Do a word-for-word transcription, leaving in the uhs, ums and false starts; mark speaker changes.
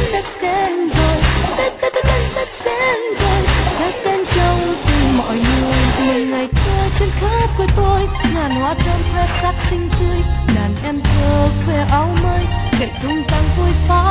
Speaker 1: Tết đến rồi, Tết Tết Tết Tết Tết đến rồi, Tết đến trong tim mọi người. Mừng ngày thơ trên khắp quê tôi, ngàn hoa thơm khoe sắc xinh tươi, đàn em thơ khoe áo mới, gậy tung tăng vui phá